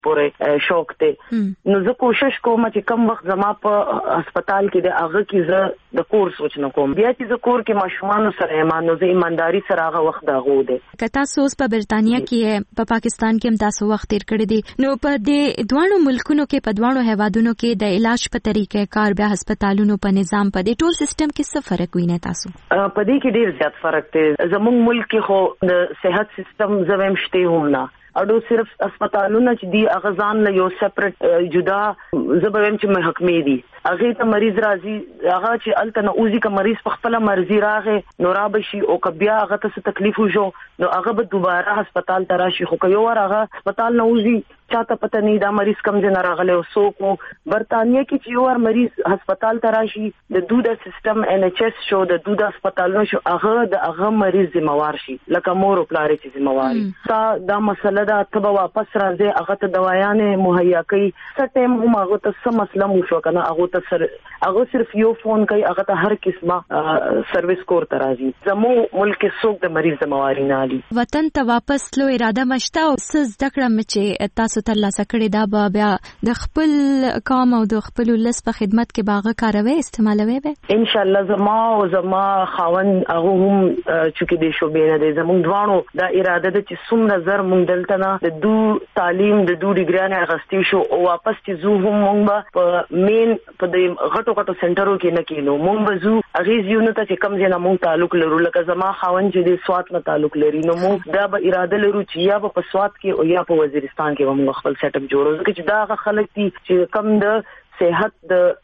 پورې شوق ته نو زه کوشش کوم چې کم وخت زما په هسپتال کې د هغه کې زه د کور سوچ نه کوم بیا چې زه کور کې ماشومان سره ایمانو زه ایمانداری سره هغه وخت دا غو دي کتا سوس په برتانیا کې په پاکستان کې هم تاسو وخت تیر کړی دی نو په دې دوانو ملکونو کې په دوانو هیوادونو کې د علاج په طریقې کار بیا هسپتالونو په نظام په دې ټول سیستم کې څه فرق وینئ تاسو په دې کې ډیر زیات فرق دی زموږ ملک کې خو د صحت سیستم زویم شته هم نه اډو صرف هسپتالونه چې دی اغزان له یو سپریټ جدا زبویم چې محکمې دي هغه ته مریض راځي هغه چې الته نه اوزي ک مریض په خپل مرزي راغې نو را بشي او کبیا هغه ته تکلیف وشو نو هغه به دوباره هسپتال ته راشي خو یو ور هغه هسپتال نه اوزي چاته پته نه دا مریض کم ځای نه راغلی او څوک برتانیا کې چې یو ور مریض هسپتال ته راشي د دوده سیستم ان ایچ اس شو د دوده هسپتالونو شو هغه مریض ذمہوار شي لکه مور او پلار چې ذمہوار دا مسله دا ته واپس راځي هغه ته دوايانې مهیا کوي څه ټیم هم هغه ته څه مسله مو شو کنه هغه صرف یو فون کوي هغه ته هر قسمه سرویس کور ته راځي زمو ملک څوک د مریض ذمہواری نه لري وطن ته واپس لو اراده مشته او سز دکړه چې تاسو ته ترلاسه کړی دا بیا د خپل قوم او د خپل ولس په خدمت کې باغه کاروي استعمالوي به ان شاء الله زما خاون هغه هم چې د شوبې نه دي زموږ دوانو دا اراده ده چې څومره زر مونږ دلته نه د دو تعلیم د دو ډیګریانه اغستی شو او واپس چې زو هم مونږ په مین په د غټو سنټرو کې نه کینو مونږ بزو اغیز یو نو ته چې کم ځای نه مونږ تعلق لرو لکه زما خاون چې د سوات نه تعلق لري نو مونږ دا به اراده لرو چې یا په سوات کې او یا په وزیرستان کې مونږ خپل سیټ اپ جوړو ځکه چې دا خلک دي چې کم د صحت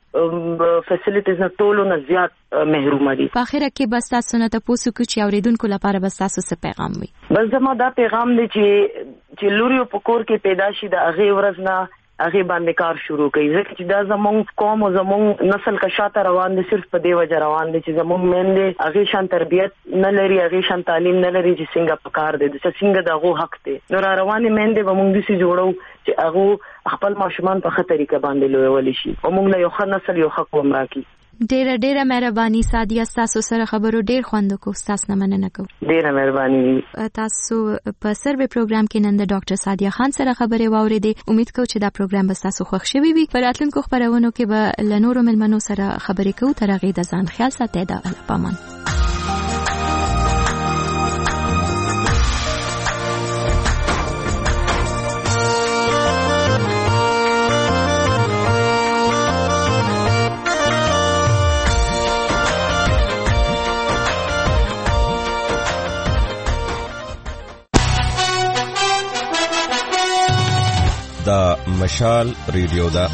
د فیسیلیټیز نه ټولو نه زیات محروم دي په اخر کې بس تاسو نه تاسو کو چې اوریدونکو لپاره بس تاسو څه پیغام وي بس زما دا پیغام دی چې لوري په کور کې پیدا شي د هغه ورځ نه هغه باندې کار شروع کوي ځکه چې دا زموږ قوم او زموږ نسل کا شاته روان دي صرف په دې وجه روان دي چې زموږ مېندې هغه شان تربيت نه لري هغه شان تعلیم نه لري چې څنګه پکار دي چې څنګه دغه حق دي نو را روانې مېندې به موږ دې جوړو چې هغه خپل ماشومان په خطر کې باندې لویول شي او موږ له یو ښه نسل یو حق ومراکي ډیره مهرباني سادیه تاسو سره خبرو ډیر خوند کو تاسو نه مننه کو ډیره مهرباني تاسو په سروې پروګرام کې نن د ډاکټر سادیه خان سره خبرې واوریدې امید کوم چې دا پروګرام به تاسو خوښ شي وي په راتلونکو خبرونو کې به لنورو ملمنو سره خبرې کوو تر هغه د ځان خیال ساتئ دا پامان دا مشال ریډیو دا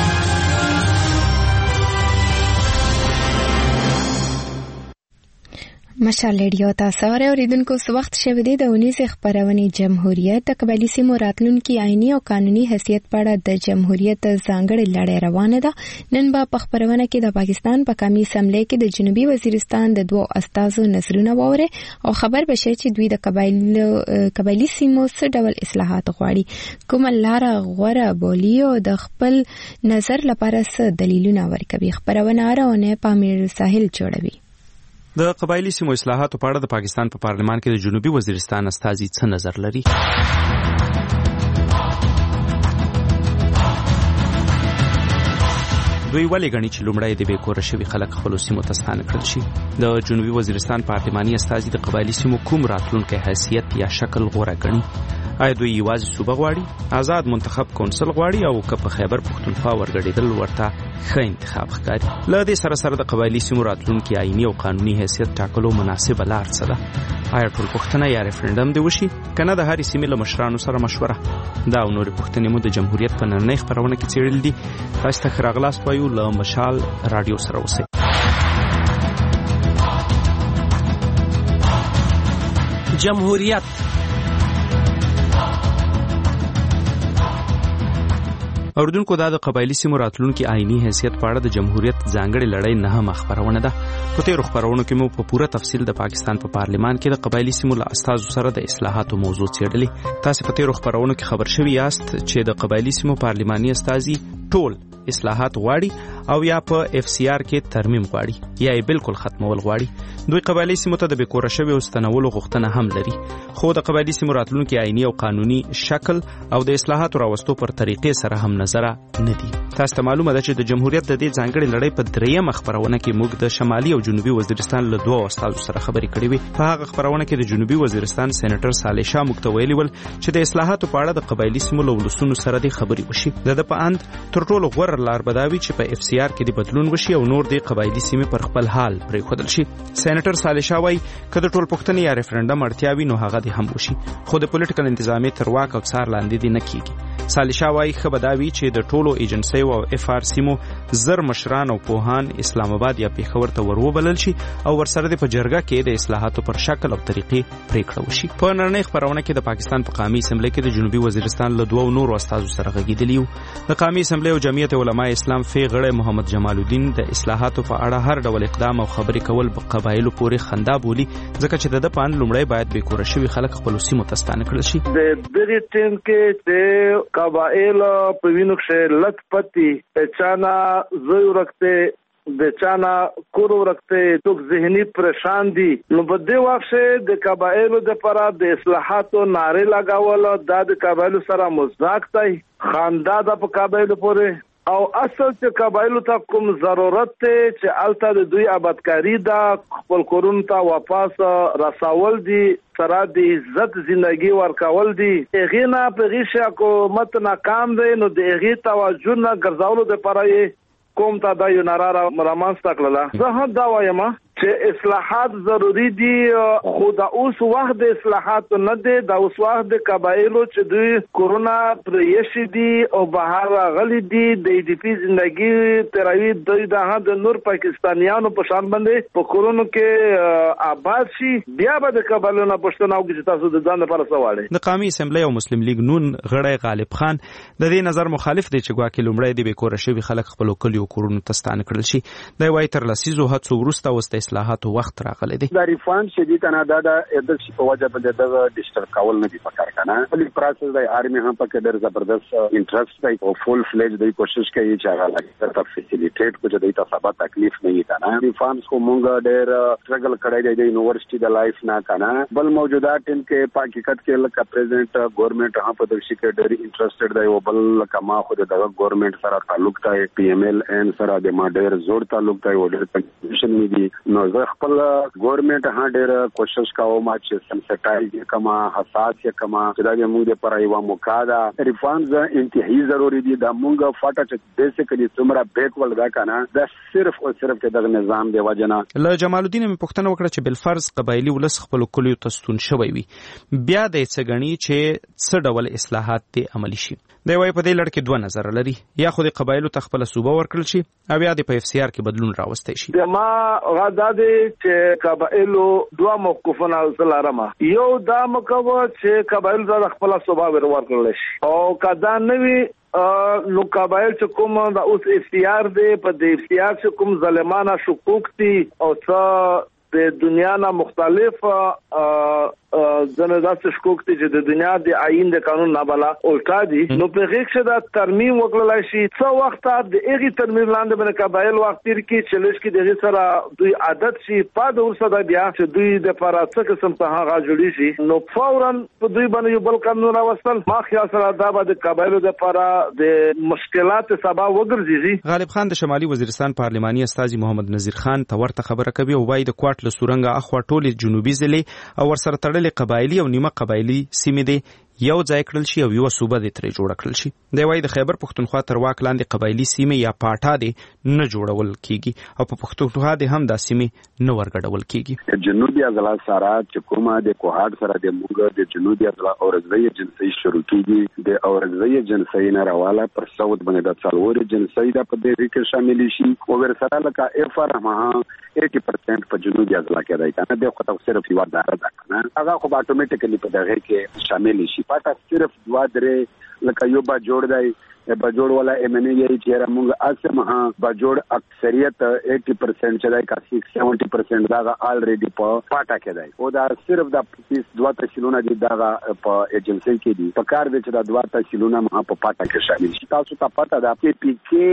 مشال ریډیو تاسو اوریدونکو سو وخت شوه دی د 19 خبرونه جمهوریت د قبایلی سیمو راتلونکي آئینی او قانوني حیثیت په اړه د جمهوریت ځانګړي لړۍ روانه ده نن په خبرونه کې د پاکستان په قومي اسمبلی کې د جنوبي وزیرستان د دوه استادو نظرونه ووره او خبر بشي چې دوی د قبایلی سیمو څه ډول اصلاحات غواړي کوم لار غوړه بولی او د خپل نظر لپاره څه دلیلونه ورکوي خبرونه راونه پامیر ساحل جوړوي د قبایلی سیمو اصلاحاتو په اړه د پاکستان په پارلمان کې د جنوبي وزیرستان استازي څه نظر لري دوی ولې غني چې لومړی د بیکور شوی خلک خپل سیمو ته ستانه کړل شي د جنوبي وزیرستان پارلماني استازي د قبایلی سیمو کوم راتلونکي حیثیت یا شکل غوړه غني آیا دوی یوازې صوبه غواړي آزاد منتخب کونسل غواړي او که په خیبر پښتونخوا ورګډېدل ورته ښه انتخاب ښکاري له دې سره د قبایلی سیمو راتلونکي آئینی او قانوني حیثیت ټاکلو مناسبه لار څه ده آیا ټول پښتنه یا ریفرندم دی وشي کنه د هرې سیمې له مشرانو سره مشوره دا او نورې پښتنې مو د جمهوریت په نننۍ خبرونه کې څېړل دي تاسو ته ښه راغلاست وایو له مشال رادیو سره اوسئ جمهوریت اوردونکو دا د قبایلی سیمو راتلونکي آئینی حیثیت په اړه د جمهوریت ځانګړي لړۍ نه خبرونه ده په تیرو خبرونو کې مو په پوره تفصیل د پاکستان په پارلمان کې د قبایلی سیمو له استازو سره د اصلاحاتو موضوع څېړلې تاسو په تیرو خبرونو کې خبر شوي یاست چې د قبایلی سیمو پارلماني استازي ټول اصلاحات غواړي او یا په اف سی آر کې ترمیم غواړي یا یې بالکل ختمول غواړي. دوی قبایلی سیمو ته د بیکوره شویو ستنولو غوښتنه هم لري، خو د قبایلی سیمو راتلونکي آئینی او قانوني شکل او د اصلاحاتو راوستو پر طریقې سره هم نظره نه دي. تاسو ته معلومه ده چې د جمهوریت د دې ځانګړي لړۍ په درېیمه خپرونه کې موږ د شمالي او جنوبي وزیرستان له دوه استادو سره خبرې کړې وې. په هغه خپرونه کې د جنوبي وزیرستان سېنیټر صالح شاه موږ ته ویلي ول چې د اصلاحاتو په اړه د قبایلی سیمو له ولسونو سره د خبرې وشي. د په اند تر ټولو غوره لار به دا وي چې په اف سی آر کې د بدلون وشي او نور د قبایلی سیمې پر خپل حال پرېښودل شي. سېنیټر صالح شاه وايي که د ټولپوښتنې یا ریفرنډم اړتیا وي نو هغه دې هم وشي، خو د پولیټیکل انتظامیې تر واک او څار لاندې دې نه کیږي. صالح شاه وايي ښه به دا وي چې د ټولو ایجنسیو او اف آر سیمو زر مشران او پوهان اسلام آباد یا پیښور ته وروبلل شي او ورسره د په جرګه کې د اصلاحاتو پر شکل او طریقې پریکړه وشي. په نړۍ خبرونه کې د پاکستان په قومي اسمبلی کې د جنوبي وزیرستان له دوه نورو استادو سره غږیدلی وو. د قومي اسمبلی او جمعیت علماء اسلام فی غړی محمد جمال الدین د اصلاحاتو په اړه هر ډول اقدام او خبرې کول په قبایلو پورې خندا بولی، ځکه چې د پان لومړی باید بیکوره شوي خلک خپل سیمو ته ستانه کړل شي. د دې ټیم کې چې قبایل په وینو کې لټ پتی چانا زوی ورکته د چانا کور ورکته توک ذهنی پریشان دي، نو په دې وخت د قبایلو د لپاره د اصلاحاتو ناره لګاول د قبایلو سره مزاق دی، خندا د په قبایلو پورې او اصل چې قبایلو ته کوم ضرورت ته چې الته د دوی آبادکاری دا خپل کورونو ته واپس رسول دي، سره د عزت ژوندۍ ورکول دي. هغه نه په ریشه حکومت ناکام دی، نو د هغه توجه نه ګرځولو د لپاره کوم ته دا یو نارا مرمان استقلاله. زه هم دا وایم چې اصلاحات ضروری دي، خو دا اوس وخت د اصلاحات نه دی، دا اوس وخت د قبایلو چې دوی کورونا پرېشي دي او بهر غلي دي د ای ډی پی ژوندۍ تروي د نور پاکستانیانو په شان باندې په کورونا کې آباد شي. بیا به د قبایلو نه پښتنه او چې تاسو د ځان لپاره سواله. د قومي اسمبلی او مسلم لیگ نون غړی غالب خان د دې نظر مخالف دی چې ګواکې لومړی د بیکوره شوي خلک خپل کلیو کورونو ته ستانه کړل شي. دا وايي تر لسیزو هڅو وروسته اوس د اصلاحاتو وخت راغلی دی. دا ریفاند شدید نه دا د په وجه باندې د ډیجیټل کول نه دی پکار کنه. پولیس پروسس د آرمي هم پکې ډېر زبردست انټرست دی او فول فلیج دی کوشش کوي چې هغه لکه تر فیسیلیټیټ کو چې د تاسو تکلیف نه وي کنه. ریفاند کو مونږ ډېر سټرګل کړی دی د یونیورسيټي د لایف نه کنه. بل موجوده ټیم کې په حقیقت کې لکه پریزیډنټ ګورنمنت هم په دغه شي کې ډېر انټرستډ دی او بل کما خو د ګورنمنت سره تعلق دی، پی ایم ایل ان سره د ما ډېر زور تعلق دی او ډېر کنډیشن می دي. نو خپل ګورنمنت ها ډېر کوشش کوم چې سنسټایز کما حساس کما چې دا موږ د پر ایوا مقادا ریفاندز انتهایی ضروری دي. دا موږ فاټه چې بیسیکلی څومره بیکول دا کنه دا صرف او صرف د نظام دی وجنه. له جمال الدین می پوښتنه وکړه چې بل فرض قبایلی ولس خپل کلیو تستون شوی وي، بیا د څګنی چې څه ډول اصلاحات دي عملی شي. دی وايي په دې لړ کې دوه نظر لري، یا خو د قبایلو ته خپل صوبه ورکړل شي او یا د په اف سی آر کې بدلون راوستي شي. ما غدا دي چې قبایلو دوه موقفونه لرم. یو دا مکو چې قبایل ته خپل صوبه ورکړل شي او کدا نوی نو قبایل چې کوم د اوس اف سی آر دی په دې اف سی آر چې کوم ظالمانه حقوق دي او څه د دنیا نه مختلف زنده حقوق دي چې د دنیا د آئین د قانون نه بلا الټا دي، نو په هغه کې دا ترمیم وکړل شي. څو وخت د هغه ترمیم لاندې باندې قبایل وخت تیر کې چې لږ کې دغه سره دوی عادت شي په د ورسره بیا چې دوی د پراڅه قسم ته هغه جوړی شي، نو فورا په دوی باندې یو بل قانون راوستل ما خیال سره دا به د قبایلو د لپاره د مشکلات سبب وګرځي. غالب خان د شمالي وزیرستان پارلماني استاذ محمد نذیر خان ته ورته خبره کوي او وايي د کوټ له سورنګ اخوا ټول جنوبي ضلع او ورسره تړلې قبایلی او نیمه قبایلی سیمې دي یو ځای کړل شي او یو صوبه دې ترې جوړ کړل شي. دی وايي د خیبر پښتونخوا تر واک لاندې قبایلی سیمې یا پاټا دې نه جوړول کیږي او په پښتونخوا دې هم دا سیمې نه ورګډول کیږي. جنوبي اضلاع سره چې کومه د کوهاټ سره د موږ د جنوبي اضلاع اورزوی جنسي شروع کیږي د اورزوی جنسي نه راواله پر سعود باندې د څلور جنسي د په دې کې شامل شي او ورسره لکه اف ار ما 80% په جنوبي اضلاع کې راځي کنه د خو صرف یو دار ده کنه هغه خو اتوماتیکلی په دغه کې شامل شي. پاټا صرف دوا درې لکه یو با جوړ دی با جوړ والا ام ان ای چې موږ اسمه ها با جوړ اکثریت 80% چې دای کا 70% دا الریډي په پاټا کې دی او دا صرف د 22 تحصیلونه دي دا په ایجنسی کې دي په کار دي چې دا 2 تحصیلونه په پاټا کې شامل شي. تاسو ته پته ده چې پی کې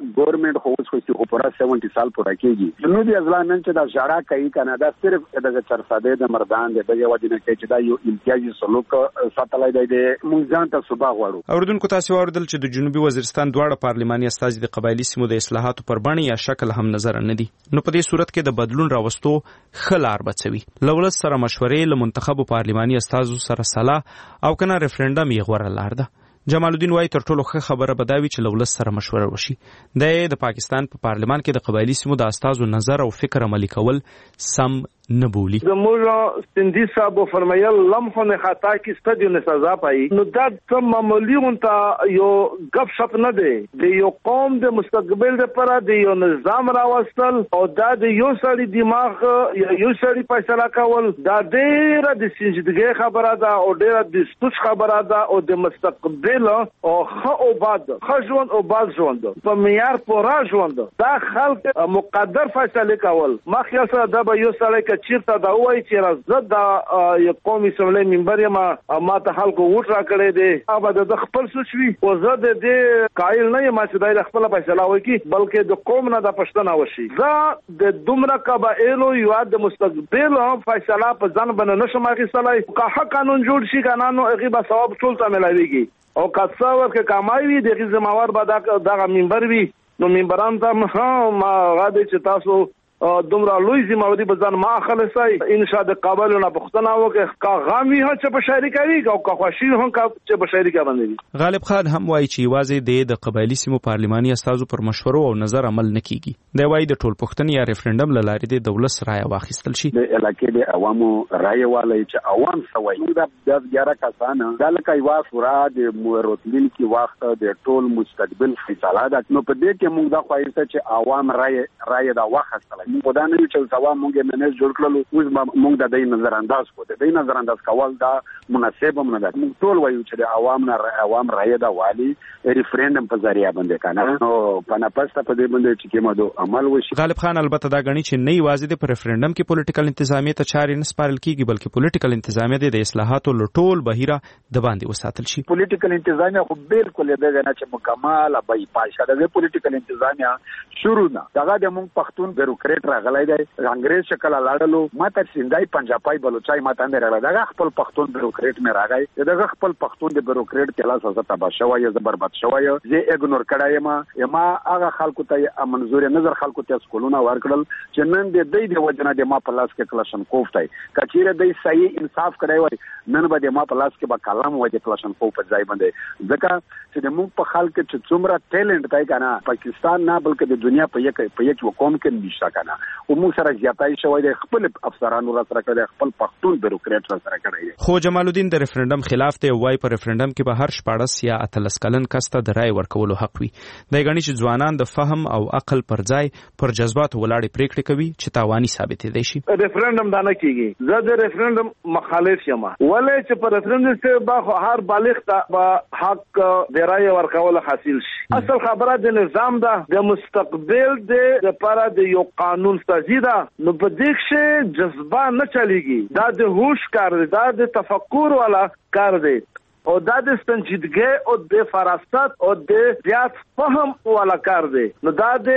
ګورنمنت خو اوس خو پورا 70 سال پورا کېږي جنوبي اضلاع نن چې دا ژړا کوي کنه دا صرف د چرساده د مردان د دغه وجنه کې چې دا یو امتیازي سلوک ساتلای دی موږ ځان ته صبح غواړو. اوردونکو تاسو اوردل چې د جنوبي وزیرستان دواړه پارلماني استازي د قبایلی سیمو د اصلاحاتو پر بڼه یا شکل هم نظر نه دي، نو په دې صورت کې د بدلون راوستو خلار بچوي لولس سره مشورې له منتخب پارلماني استازو سره صلاح او کنه ریفرندم یې غوړه لار ده. جمال الدین وای تر ټولو ښه خبره بداوی چې لولس سره مشوره وشي. د پاکستان په پارلمان کې د قبایلی سیمو د استازو نظر او فکر عملي کول سم نه بولی. د مولا سندي صاحب فرمایل لمحه نه خطا کې ستدیو نه سزا پای نو دا کوم معمولی مونته یو غب شپ نه دی د یو قوم د مستقبل لپاره د یو نظام راوستل او دا د یو سړي دماغ یا یو سړي فیصله کول دا ډیره د سنجیدګۍ خبره ده او ډیره د ستوش خبره ده او د مستقبل او خو او بعد خژوند او بعد ژوند په معیار پورا ژوند دا خلک مقدر فیصله کول ما خیال سره دا به یو سړی چیرته دا وایي چې راځه دا یو قومي سملې منبر ما ته خلکو ووټ راکړی دی هغه د خپل سوچ وي او زه د دې قایل نه یم چې دا خپل فیصله وکړي بلکې د قوم نه د پښتنه وشي. زه د دومره قبایلو یو د مستقبل فیصله په ځان باندې نشم اخیستلای که قانون جوړ شي قانون هغه به ثواب ټول ته ملاويږي او که څور کې کمای وي د ذمہوار به دا منبر وي نو منبران ته ما غاډي چې تاسو دومره لوی ذمہواری به ځان ما خلاصای ان شاء الله قابل نه پښتنه وکړه کا غامي هم چې په شاعري کوي او کا خوشي هم چې په شاعري کوي باندې. غالب خان هم وایي چې واځي د قبایلی سیمو پارلماني استازو پر مشورو او نظر عمل نه کیږي. دی وایي د ټول پښتني یا ریفرندم لاري د دولت رائے واخیستل شي. د علاقې د عوامو رائے والي چې عوام سوي دا 11 کسان د لکه یو فورا د مورتلین کې وخت د ټول مستقبل فیصله ده نو په دې کې موږ دا خوایسته چې عوام رائے دا واخیستل موږ دا نه چې سوا موږ منځ جوړ کړلو اوس موږ د دې نظر انداز کو د دې نظر انداز کول دا مناسب هم نه ده. موږ ټول وایو چې د عوام رائے دا والی ریفرندم په ذریعہ باندې کنه نو پنه پسته په دې باندې چې کومه عمل وشي. غالب خان البته دا غني چې نه یوازې د ریفرندم کې پولیټیکل انتظامیه ته چارې نه سپارل کیږي بلکې پولیټیکل انتظامیه د اصلاحاتو لټول بهیره د باندې وساتل شي. پولیټیکل انتظامیه خو بالکل دغه نه چې مکمل بای پاشا د پولیټیکل انتظامیه شروع نه دغه د موږ پښتون بیروکریټ راغلی دی انګریز شکل لاړلو ماته سیندای پنجابای بلوچای ماته نه راغلی دغه خپل پښتون بیروکریټ مې راغی دغه خپل پښتون د بیروکریټ کلا سزا تبا شوی ز برباد شوی زه اګنور کړای ما هغه خلکو ته منظور نظر خلکو ته سکولونه ورکړل چې نن د دې وجنه د ما په لاس کې کلاشن کوفټای کچیره د صحیح انصاف کړای وای نن به د ما په لاس کې به کلام وای کلاشن کوف په ځای باندې ځکه چې د موږ په خلک چې څومره ټیلنټ دی کنه پاکستان نه بلکې د دنیا په یک قوم کې نشته کنه او موږ سره زیاتای شوی د خپل افسرانو را سره کړی خپل پښتون بیروکریټ را سره کړی. خو جمال الدین د ریفرندم خلاف ته وای په ریفرندم کې به هر 14 یا 13 کلن کس ته د رائے ورکولو حق وي. د غنی چې ځوانان د فهم او عقل پر ځای پر جذبات ولاړې پریکړې کوي چې تاواني ثابت دي شي. ریفرندم دا نه کیږي زه د ریفرندم مخالف یم ولې چې په ریفرندم کې به هر بالغ ته حق د رائے ورکولو حاصل شي. اصل خبره د نظام ده د مستقبل د لپاره د یو قانون سازي ده نو په دې کې جذبه نه چلیږي دا د هوش کار دی دا د تفکر والا کار دی او دا د سنجیدګۍ او د فراست او د زیات فهم والا کار دی نو دا د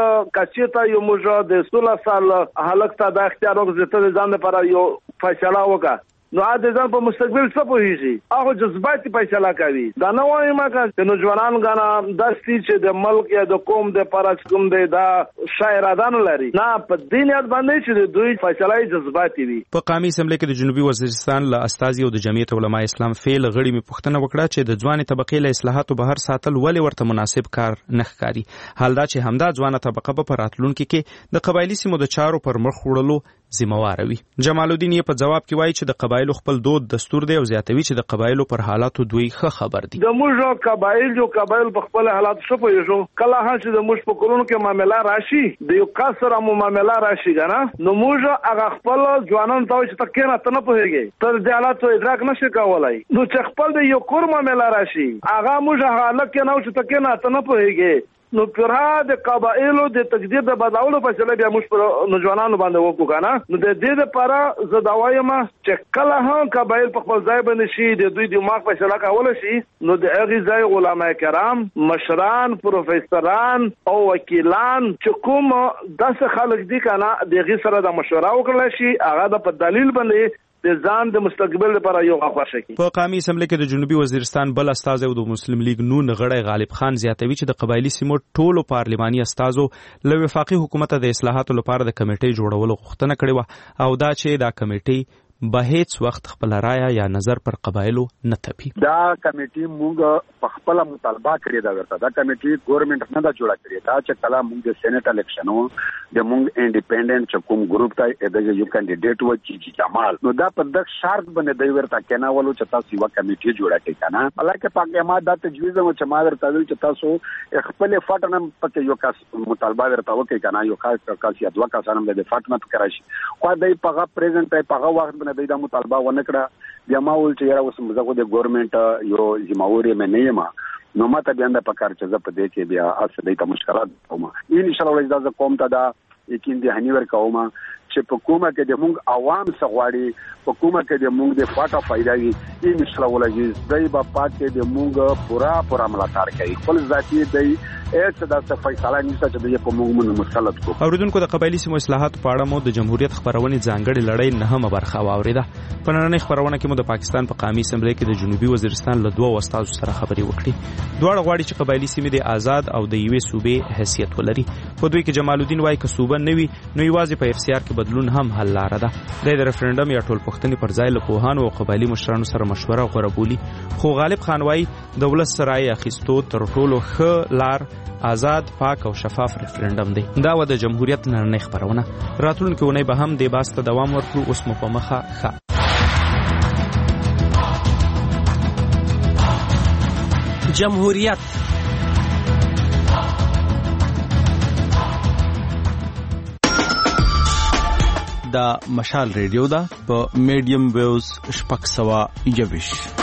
کچېتا یو موږ د 16 سال حالت ته د اختیار وګړي ځان لپاره یو فیصله وکړه نو د ځان په مستقبل څه پوهیږي هغه جذباتي فیصله کوي دا نه وايي ما چې نو ځوانان غانا د چې د ملک یا د قوم د پرچ کوم دی دا شاعرادان لري نه په دینیت باندې چې دوی فیصله جذباتي وي. په قومي اسمبلی کې د جنوبي وزیرستان له استازي او د جمعیت علماء اسلام فعال غړي می پوښتنه وکړه چې د ځواني طبقې له اصلاحاتو بهر ساتل ولې ورته مناسب کار نه ښکاري حال دا چې همدا ځوانه طبقه په راتلونکو کې د قبایلی سیمو د چارو پر مخ وړلو ذمہوار وي. جمال الدین یې په جواب کې وایي چې د قبایلو خپل دود دستور دی او زیاتوي چې د قبایلو پر حالاتو دوی ښه خبر دي. د موږ قبایل په خپل حالات شو پوهیږو کله چې د موږ په کورونو کې معاملې راشي د یو قصر مو معاملې راشي کنه نو موږ هغه خپل ځوانان ته چې تکینه ته نه پوهیږي تر دې حالاتو ادراک نشي کولای نو چې خپل د یو کور معاملې راشي هغه موږ حالت کې نه چې تکینه ته نه پوهیږي نو پرها د قبایلو د تقدیر د بدلولو فیصله بیا موږ پر نوجوانانو باندې وکړو کنه. نو د دې لپاره زه دا وایم چې کله هم قبایل په خپل ځای باندې شي د دوی دماغ فیصله کول شي، نو د هغه ځای علماء کرام، مشران، پروفیسوران او وکیلان چې کوم داسې خلک دي کنه دغه سره د مشوره وکړل شي، هغه د په دلیل باندې د ځان د مستقبل لپاره یو غوښه شي. په قومي اسمبلی کې د جنوبي وزیرستان بل استازي او د مسلم لیگ نون غړی غالب خان زیاتوي چې د قبایلی سیمو ټولو پارلماني استازو له وفاقي حکومت د اصلاحاتو لپاره د کمیټې جوړولو غوښتنه کړې و او دا چې دا کمیټې به هیڅ وخت خپل رائے یا نظر پر قبایلو نه تپي. دا کمیټي موږ په خپل مطالبه کړی دا ورته دا کمیټي ګورنمنت نه دا جوړه کړی دا چې کله موږ د سېنات الیکشنو د موږ انډیپندنت چې کوم ګروپ ته د یو کاندیډیټ و چې جمال نو دا په دغه شرط باندې دی ورته کناولو چې تاسو یو کمیټي جوړه کړئ کنه. حالکه پاکه ما دا تجویز مو چې ما درته ویل چې تاسو خپل فاټنم پکې یو کاس مطالبه ورته وکړئ کنه، یو کاس یا دوه کسانم د فاټنه پکې راشي خو دای په پریزنټ په وخت دا مطالبه ونه کړه. بیا ما ول چې یاره اوس موږ د ګورنمنت یو ذمہواری مې نه یم نو ماته بیا د پکار چې زه په دې کې بیا اسه دې ته مشکلات کوم. ان شاء الله ولې دا کوم ته دا یقین دې هنیور کوم چې په کومه کې د موږ عوام سغواړي، په کومه کې د موږ د فاټا فائدایي ان شاء الله ولې دای په پاتې د موږ پورا ملاتړ کوي. خپل ذاتي دی اته دا څه فیصله نشته چې د په موږ مسلط کو. اوریدونکو د قبایلی سیمو اصلاحات په اړه مو د جمهوریت خبرونه ځانګړي لړۍ نه هم برخه واوریده. په نننۍ خبرونه کې مو د پاکستان په قومي اسمبلی کې د جنوبي وزیرستان له دوه استادو سره خبرې وکړې. دواړه غواړي چې قبایلی سیمې د آزاد او د یوې صوبې حیثیت ولري. په دوی کې جمال الدین وایي که صوبه نه وي نو یوازې په اف سی آر کې بدلون هم حل لاره ده. د ریفرندم یا ټول پښتني پر ځای له پوهانو او قبایلی مشرانو سره مشوره غوړه بولي. خو غالب خان وایي د ولس رائے اخیستو تر ټولو ښه لار آزاد، پاک او شفاف ریفرندم دی. دا و د جمهوریت نننۍ خبرونه. راتلونکي اونۍ به هم د بحث ته دوام ورکړو. اوس مو په مخه ښه جمهوریت دا مشال ریډیو دا په میډیم ویوز 621